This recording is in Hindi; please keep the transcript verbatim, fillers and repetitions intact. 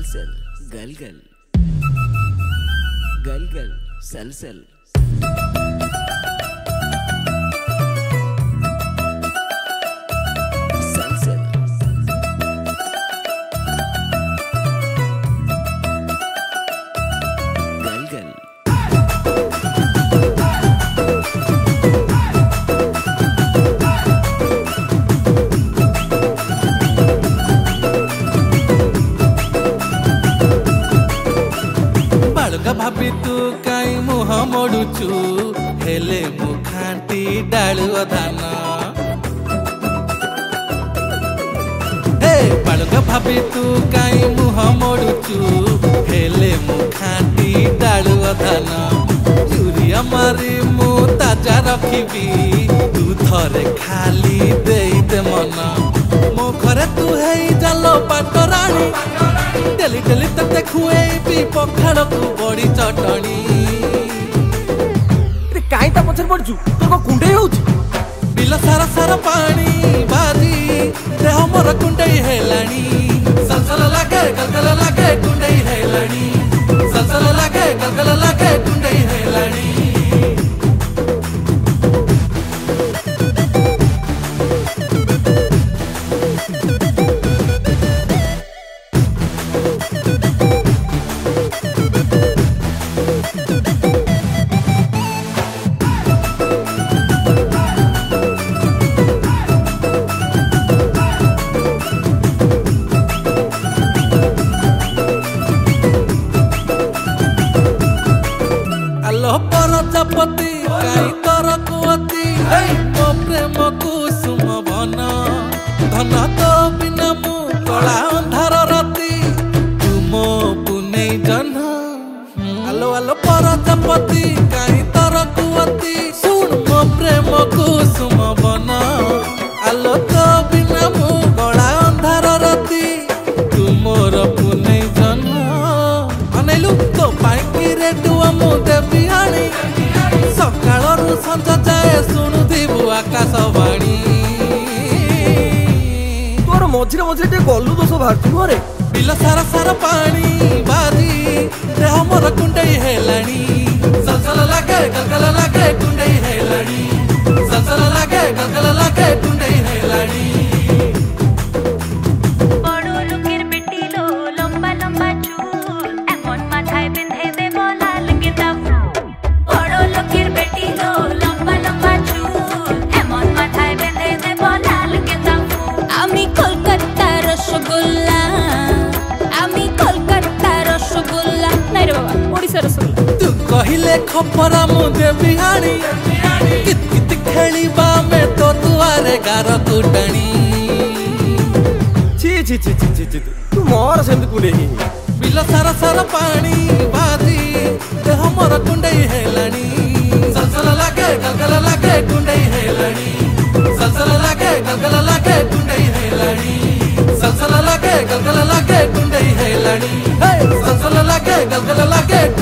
सलसल गल गल गल गल सलसल सलसल गल गल भाभी तू काई मुह मोड़ुचु हेले मुखाटी डालु धान हे बालका भाभी तू काई मुह मोड़ुचु हेले मुखाटी डालु धान यूरिया मारी मु ताजा रखिबी तू थरे खाली देई दे मन मो घरे तू हेई जालो पाटराणी डेली डेली तते खुएबी पखाड़ को बड़ी चटणी रे काई ता पछर पड़जु तो को कुंडे होउची बिल सारा सारा पानी बाजी देह मोर कुंडे हेलाणी सलसल लागे गलगल लागे कुंडे हेलाणी सलसल लागे गलगल लागे कुंडे हेलाणी प्रजापति काई तर कुअती मो प्रेम कुसुम बन धन तो बिना मु कला अंधार राती तुम पुनै जह्न आलो आलो प्रजापति काई तर कुअती सुन मो प्रेम कुसुम बन आलो तो बिना मु कला अंधार राती तुमर पुनै जह्न अनेलु तो पाइकी रेडुआ मु देवी आनी सकाळरू संज जाए शुणुथिबु आकाशवाणी तोर मझिरे मझिरे टे गल्लु दोष भारती रे बिल सारा सारा पानी बाजी देह मोर कुंडे हेलाणी सलसल लागे गलगल लागे कुंडे हेलाणी सलसल लागे गलगल लागे कुंडे हेलाणी तू कहिले खपरा मु देवी हाणी कित कित खेलिबा में तो दुआरे गार कुटणी छी छी छी छी छी तू मोर सेंद कुले ही बिल सारा सारा पानी बाजी देह मोर कुंडे हेलाणी सलसल लागे गलगल लागे कुंडे हेलाणी सलसल लागे गलगल लागे कुंडे हेलाणी सलसल लागे गलगल लागे कुंडे हेलाणी हे सलसल लागे गलगल लागे